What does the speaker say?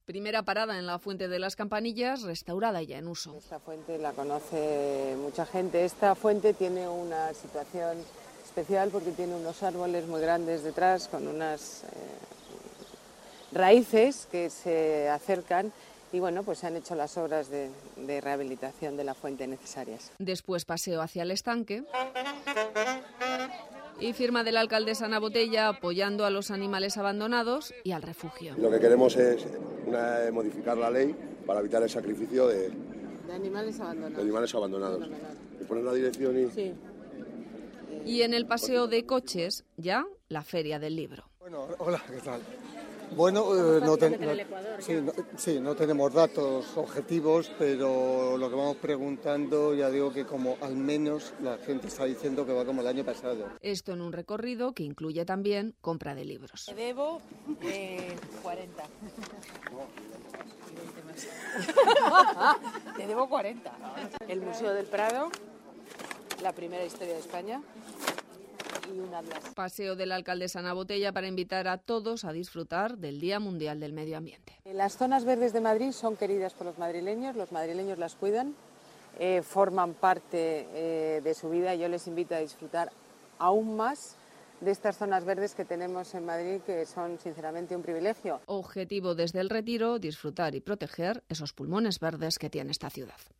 Primera parada en la Fuente de las Campanillas, restaurada ya en uso. Esta fuente la conoce mucha gente. Esta fuente tiene una situación especial porque tiene unos árboles muy grandes detrás con unas raíces que se acercan y bueno, pues se han hecho las obras de rehabilitación de la fuente necesarias. Después paseo hacia el estanque y firma de la alcaldesa Ana Botella apoyando a los animales abandonados y al refugio. Lo que queremos es modificar la ley para evitar el sacrificio de animales abandonados. Y poner la dirección y... Sí. Y en el paseo de coches, ya la Feria del Libro. Bueno, hola, ¿qué tal? Bueno, no tenemos datos objetivos, pero lo que vamos preguntando, ya digo que como al menos la gente está diciendo que va como el año pasado. Esto en un recorrido que incluye también compra de libros. Te debo 40. Te debo 40. El Museo del Prado, la primera historia de España. Y un atlas. Paseo de la alcaldesa Ana Botella para invitar a todos a disfrutar del Día Mundial del Medio Ambiente. Las zonas verdes de Madrid son queridas por los madrileños las cuidan, forman parte de su vida. Yo les invito a disfrutar aún más de estas zonas verdes que tenemos en Madrid, que son sinceramente un privilegio. Objetivo desde el Retiro, disfrutar y proteger esos pulmones verdes que tiene esta ciudad.